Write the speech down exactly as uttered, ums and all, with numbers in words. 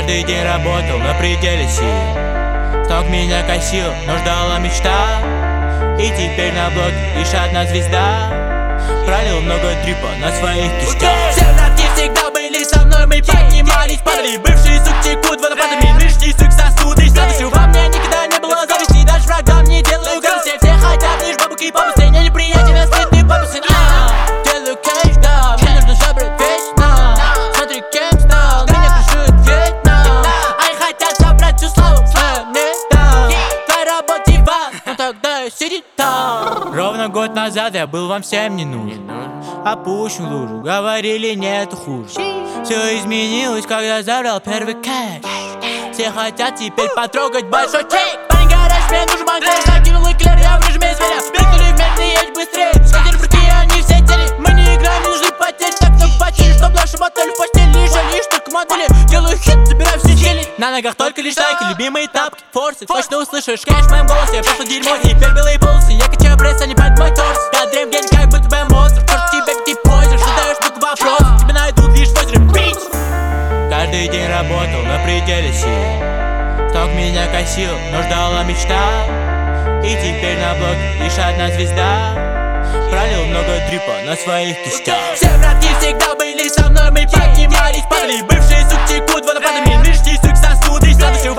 Каждый день работал на пределе сил, с ног меня косил, но ждала мечта. И теперь на блоке лишь одна звезда. Пролил много дрипа на своих кистях. Все братки всегда были со мной, мы поднимались, падали. Бывшие сук текут водопадами, лишний сук сосуды. Следующего во мне никогда не было зависти, даже врагам не делаю гадости. Все хотят лишь бабок и папусы, не неприятен, слитный папусы. Делаю кэш, да, мне нужно забрать вечно. Смотри, кем стал, меня крушит Вьетнам. Они хотят забрать всю славу, свою не дам. Твоя работа вам, ну тогда сиди там. Ровно год назад я был вам всем не нужен. Опущен в лужу, говорили нету хуже. Все изменилось, когда забрал первый кэш. Все хотят теперь потрогать большой чек. Парень гараж, мне нужен магнит. Закинул эклер, я в режиме зверя. Прыгнули в медный, едь быстрее. Скатили прыгни, они все тели. Мы не играем, не нужны потери. Так много потери, чтоб наши мотели в постели. Лишь, лишь только модели. Делаю хит, забираю все щели. На ногах только лишь лайки, любимые тапки, форсы. Точно услышишь кэш в моем голосе. Прошло дерьмо, теперь белые полосы. Я качаю пресс, а не под мой торс. Я дрем день, как будто бы монстр. Черт тебе, где позер, задаешь много вопросов. Тебя найдут лишь в озере, бич. Каждый день работал на пределе сил, с ног меня косил, но ждала мечта. И теперь на блоке лишь одна звезда. Пролил много дрипа на своих кистях. Все братки всегда были со мной, мы поднимались, падали. Бывшие сук текут водопадами, лишний сук сосуды. Следующего